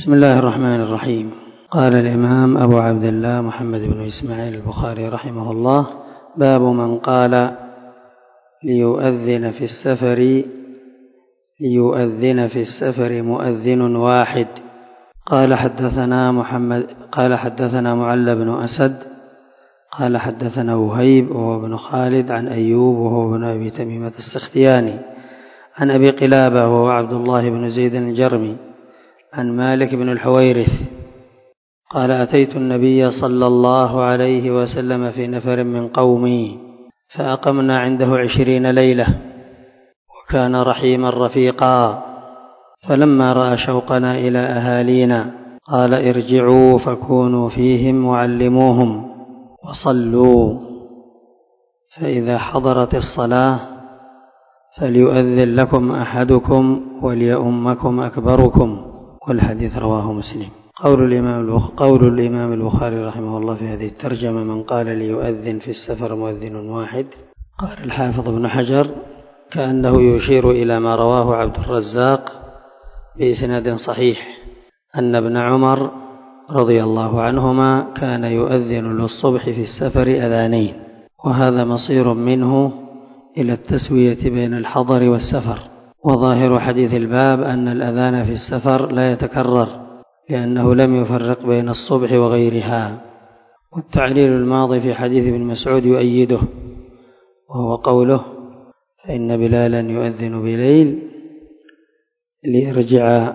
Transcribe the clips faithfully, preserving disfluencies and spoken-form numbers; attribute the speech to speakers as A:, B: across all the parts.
A: بسم الله الرحمن الرحيم. قال الإمام أبو عبد الله محمد بن إسماعيل البخاري رحمه الله: باب من قال ليؤذن في السفر ليؤذن في السفر مؤذن واحد. قال حدثنا محمد قال حدثنا معل بن أسد قال حدثنا وهيب وهو بن خالد عن أيوب وهو بن أبي تميمة السختياني عن أبي قلابة وهو عبد الله بن زيد الجرمي عن مالك بن الحويرث قال: أتيت النبي صلى الله عليه وسلم في نفر من قومي فأقمنا عنده عشرين ليلة، وكان رحيما رفيقا، فلما رأى شوقنا إلى أهالينا قال: ارجعوا فكونوا فيهم وعلموهم وصلوا، فإذا حضرت الصلاة فليؤذن لكم أحدكم وليؤمكم أكبركم. والحديث رواه مسلم. قول الإمام قول الإمام البخاري رحمه الله في هذه الترجمة: من قال ليؤذن في السفر مؤذن واحد. قال الحافظ ابن حجر: كأنه يشير إلى ما رواه عبد الرزاق بإسناد صحيح أن ابن عمر رضي الله عنهما كان يؤذن للصبح في السفر أذانين، وهذا مصير منه إلى التسوية بين الحضر والسفر. وظاهر حديث الباب أن الأذان في السفر لا يتكرر، لأنه لم يفرق بين الصبح وغيرها. والتعليل الماضي في حديث ابن مسعود يؤيده، وهو قوله: فإن بلالا يؤذن بليل ليرجع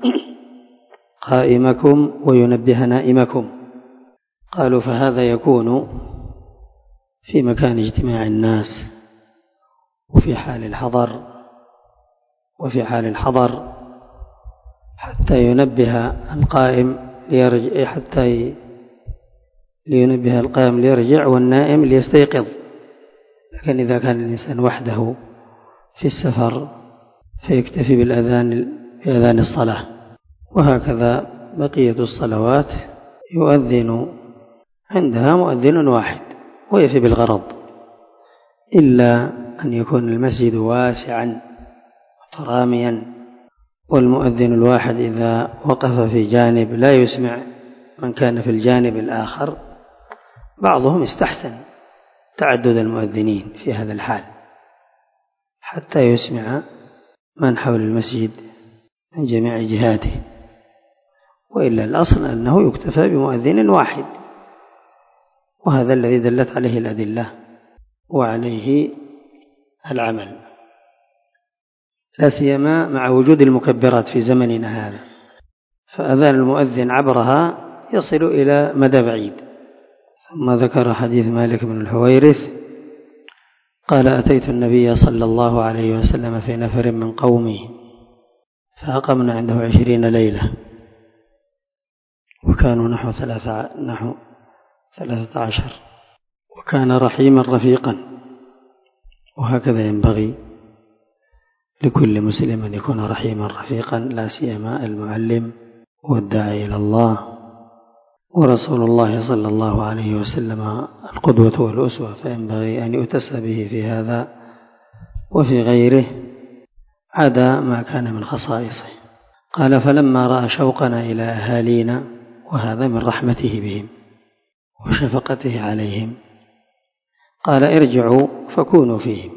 A: قائمكم وينبه نائمكم. قالوا: فهذا يكون في مكان اجتماع الناس وفي حال الحضر وفي حال الحضر حتى ينبه القائم ليرجع حتى لينبه القائم ليرجع والنائم ليستيقظ. لكن إذا كان الإنسان وحده في السفر فيكتفي بالأذان بأذان الصلاة. وهكذا بقية الصلوات يؤذن عندها مؤذن واحد ويفي بالغرض، إلا أن يكون المسجد واسعا وتراميا، والمؤذن الواحد إذا وقف في جانب لا يسمع من كان في الجانب الآخر. بعضهم استحسن تعدد المؤذنين في هذا الحال حتى يسمع من حول المسجد من جميع جهاته، وإلا الأصل أنه يكتفى بمؤذن واحد، وهذا الذي دلت عليه الأدلة وعليه العمل، لا سيما مع وجود المكبرات في زمننا هذا، فأذان المؤذن عبرها يصل إلى مدى بعيد. ثم ذكر حديث مالك بن الحويرث قال: أتيت النبي صلى الله عليه وسلم في نفر من قومه فأقمنا عنده عشرين ليلة، وكانوا نحو ثلاثة, نحو ثلاثة عشر، وكان رحيما رفيقا. وهكذا ينبغي لكل مسلم أن يكون رحيما رفيقا، لا سيما المعلم والداعي إلى الله. ورسول الله صلى الله عليه وسلم القدوة والأسوة، فينبغي أن يؤتسى به في هذا وفي غيره عدا ما كان من خصائصه. قال: فلما رأى شوقنا إلى أهالينا، وهذا من رحمته بهم وشفقته عليهم، قال: ارجعوا فكونوا فيهم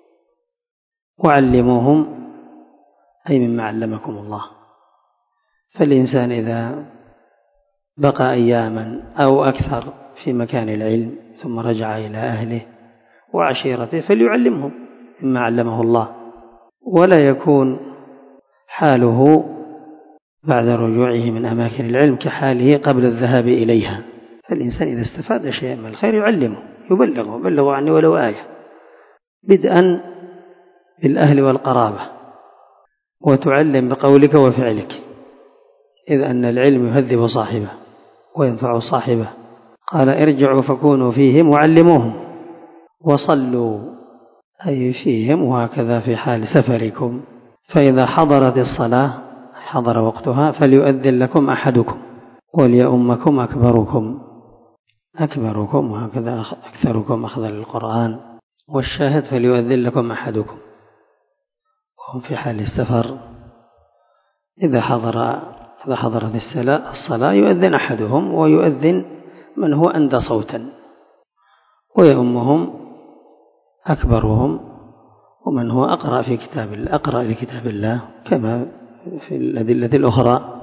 A: وعلموهم، أي مما علمكم الله. فالإنسان إذا بقى أياما أو أكثر في مكان العلم ثم رجع إلى أهله وعشيرته فليعلمهم مما علمه الله، ولا يكون حاله بعد رجوعه من أماكن العلم كحاله قبل الذهاب إليها. فالإنسان إذا استفاد شيئا من الخير يعلمه، يبلغه بلغوا عني ولو آية، بدءا بالأهل والقرابة، وتعلم بقولك وفعلك، إذ أن العلم يهذب صاحبه وينفع صاحبه. قال: ارجعوا فكونوا فيهم وعلموهم وصلوا، أي فيهم، وهكذا في حال سفركم. فإذا حضرت الصلاة حضر وقتها فليؤذن لكم أحدكم وليؤمكم أكبركم أكبركم وهكذا أكثركم أخذا للقرآن. والشاهد فليؤذن لكم أحدكم، وهم في حال السفر إذا حضر إذا حضرت الصلاة يؤذن أحدهم ويؤذن من هو أندى صوتا ويؤمهم أكبرهم ومن هو أقرأ في كتاب الله أقرأ لكتاب الله كما في الأدلة الأخرى.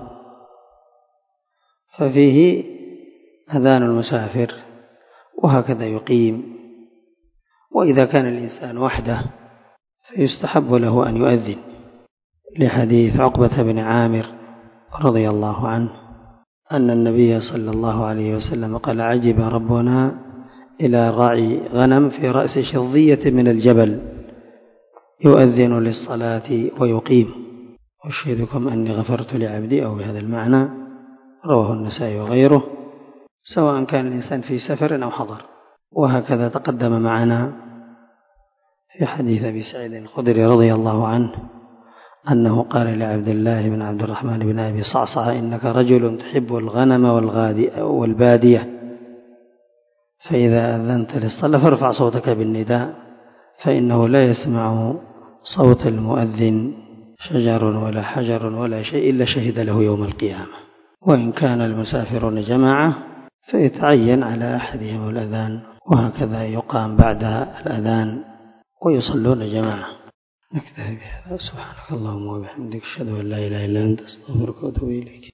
A: ففيه أذان المسافر وهكذا يقيم. وإذا كان الإنسان وحده فيستحب له أن يؤذن لحديث عقبة بن عامر رضي الله عنه أن النبي صلى الله عليه وسلم قال عجب ربنا إلى راعي غنم في رأس شظية من الجبل يؤذن للصلاة ويقيم أشهدكم أني غفرت لعبدي أو بهذا المعنى. رواه النسائي وغيره سواء كان الإنسان في سفر أو حضر. وهكذا تقدم معنا في حديث أبي سعيد الخدري رضي الله عنه أنه قال لعبد الله بن عبد الرحمن بن أبي صعصع إنك رجل تحب الغنم والبادية فإذا أذنت للصلاة فارفع صوتك بالنداء فإنه لا يسمع صوت المؤذن شجر ولا حجر ولا شيء إلا شهد له يوم القيامة. وإن كان المسافرون جماعة فيتعين على أحدهم الأذان وهكذا يقام بعد الأذان ويصلون جماعة. نكتفي بهذا. سبحانك اللهم وبحمدك أشهد أن لا إله إلا أنت أستغفرك وأتوب إليك.